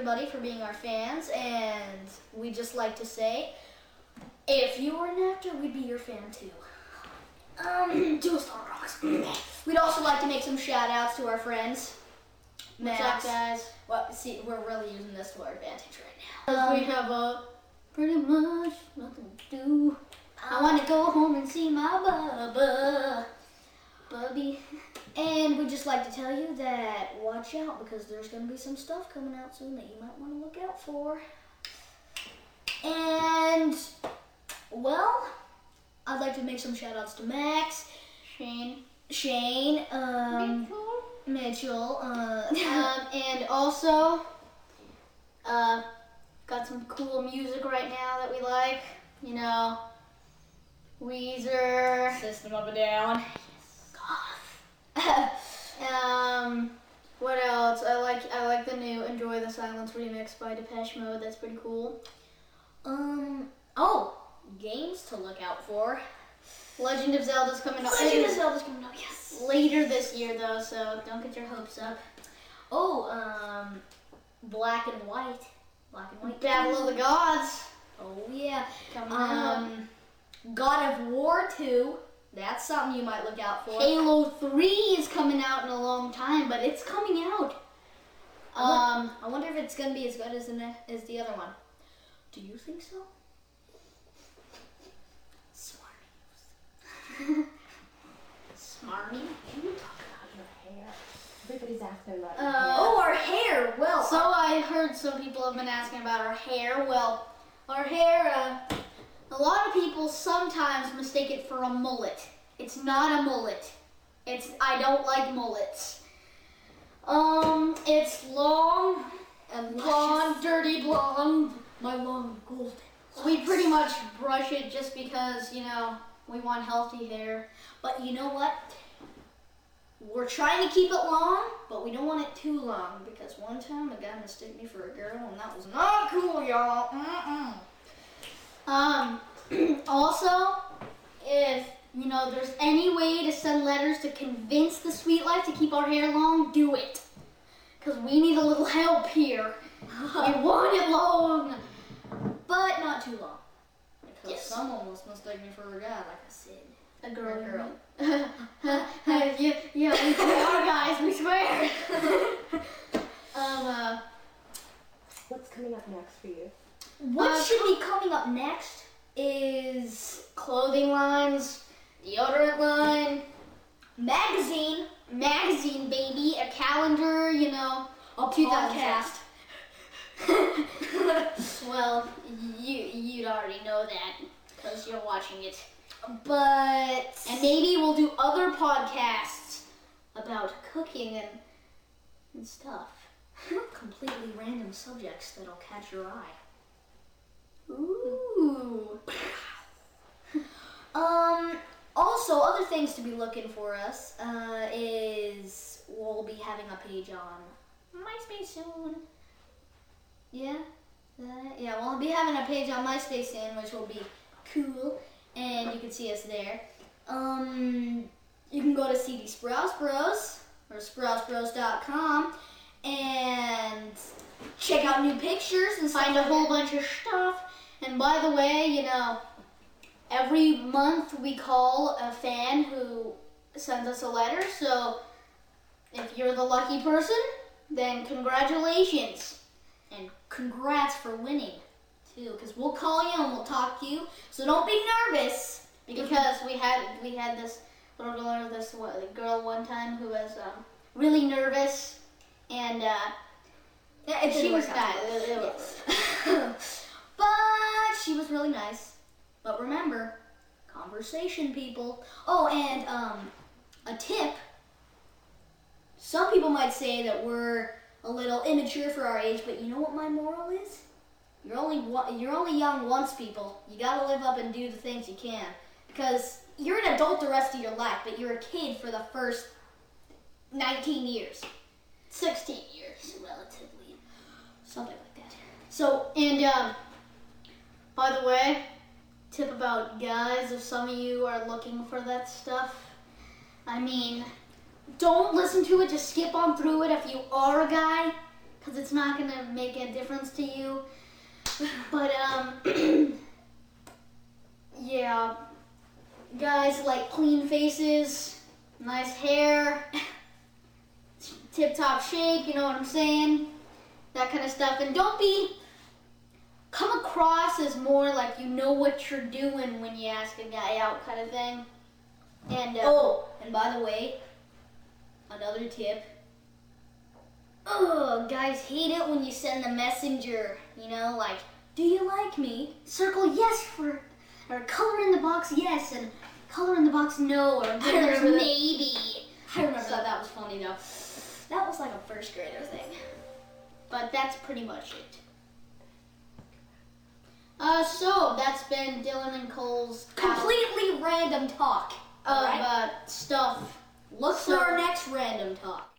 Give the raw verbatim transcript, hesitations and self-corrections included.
everybody for being our fans, and we just like to say, if you were an actor, we'd be your fan too. Um, do a Star Rocks. We'd also like to make some shout outs to our friends. What's up, guys? Well, see, we're really using this to our advantage right now. Um, we have uh, pretty much nothing to do. I want to go home and see my bubba, bubby. And we'd just like to tell you that watch out, because there's going to be some stuff coming out soon that you might want to look out for. And, well, I'd like to make some shout outs to Max, Shane, Shane, um, Mitchell, Mitchell uh, um, and also uh, got some cool music right now that we like. You know, Weezer, System of a Down. um, what else? I like I like the new Enjoy the Silence remix by Depeche Mode. That's pretty cool. Um, oh, games to look out for. Legend of Zelda's coming up. Legend of Zelda's coming up, yes. Later this year, though, so don't get your hopes up. Oh, um, Black and White. Black and White. Battle of the Gods. Oh, yeah. Coming out. Um, God of War two. That's something you might look out for. Halo three is coming out in a long time, but it's coming out. Um, I wonder if it's going to be as good as the, ne- as the other one. Do you think so? Smarty. Smarty? Can you talk about your hair? Everybody's asking about your Uh, hair. Oh, our hair. Well, So I heard some people have been asking about our hair. Well, our hair, uh, a lot of people sometimes mistake it for a mullet. It's not a mullet. It's, I don't like mullets. Um, it's long and blonde, dirty blonde. my long golden. We pretty much brush it just because, you know, we want healthy hair. But you know what? We're trying to keep it long, but we don't want it too long, because one time a guy mistook me for a girl, and that was not cool, y'all. Mm-mm. Um, also, if, you know, there's any way to send letters to convince the Sweet Life to keep our hair long, do it. Because we need a little help here. We want it long, but not too long. Because Yes. someone was mistaken me for a guy, like I said. A girl. A girl. yeah, yeah, we, we are guys, we swear. um, uh, What's coming up next for you? What Uh, should be coming up next is clothing lines, deodorant line, magazine. magazine, baby, a calendar, you know, A to the podcast. cast. Well, you you'd already know that because you're watching it. But And maybe we'll do other podcasts about cooking and and stuff. completely random subjects that'll catch your eye. Ooh. Um. Also, other things to be looking for us uh, is we'll be having a page on MySpace soon. Yeah, uh, yeah. We'll be having a page on MySpace soon, which will be cool, and you can see us there. Um, you can go to C D Sprouse Bros or Sprouse Bros dot com and check out new pictures and Find a whole bunch of stuff. And by the way, you know, every month we call a fan who sends us a letter. So if you're the lucky person, then congratulations. And congrats for winning, too, because we'll call you and we'll talk to you. So don't be nervous. Because we had we had this little girl, this what, girl one time who was um, really nervous, and uh, Yeah, it she didn't was work out. nice. Yes. But she was really nice. But remember, conversation, people. Oh, and um, a tip. Some people might say that we're a little immature for our age, but you know what my moral is? You're only one, you're only young once, people. You gotta live up and do the things you can, because you're an adult the rest of your life, but you're a kid for the first nineteen years, sixteen years. relatively, something like that. So, And um, by the way, tip about guys, if some of you are looking for that stuff, I mean, don't listen to it, just skip on through it if you are a guy. because it's not gonna make a difference to you. But um, yeah, guys like clean faces, nice hair, tip-top shape. You know what I'm saying? That kind of stuff. And don't be come across as more like you know what you're doing when you ask a guy out, kind of thing. And uh, Oh, and by the way, another tip. Oh, guys hate it when you send the messenger, you know, like, do you like me? Circle yes for, or color in the box yes, and color in the box no, or remember that. maybe. I remember that. That was funny, though. That was like a first grader thing. But that's pretty much it. Uh, so that's been Dylan and Cole's Completely random talk. of Alright? uh, stuff. Look so- for our next random talk.